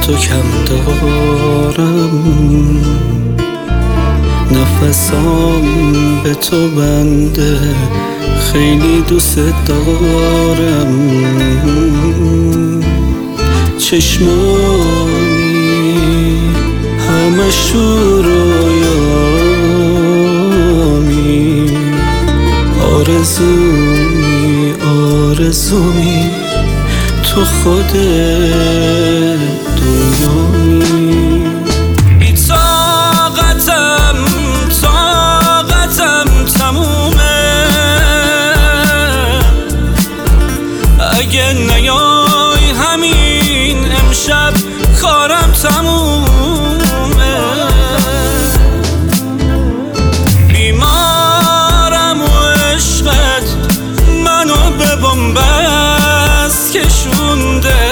تو کم دارم، نفسام به تو بنده، خیلی دوست دارم. چشمانی همش رویامی، آرزومی تو خود دنیایی. بی طاقتم تمومه، اگه نیای همین امشب کارم تمومه. بیمارم و عشقت منو به بن‌بست کشونده،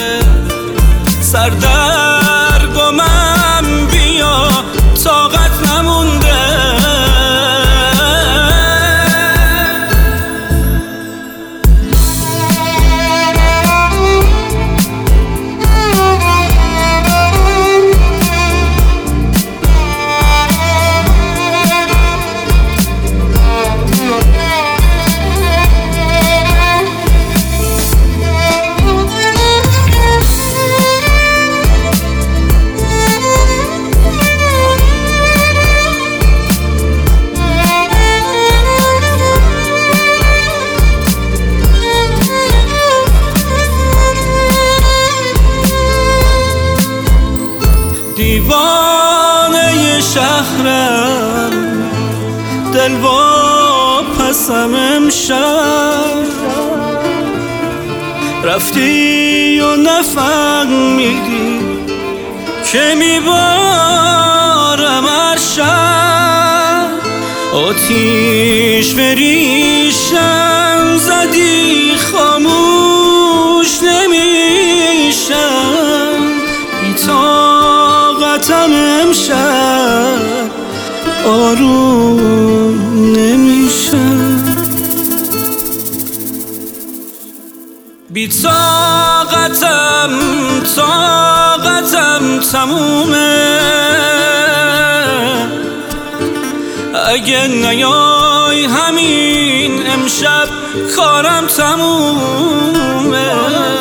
سردرگمم بیا طاقت نمونده. دیوانه شهرم، دل واپسم امشب، رفتی و نفهمیدی که میبارم هر شب. آتیش به ریشم زدی خاموش نمیشم، بی طاقتم امشب آروم نمیشم. بی طاقتم تمومه، اگه نیای همین امشب کارم تمومه.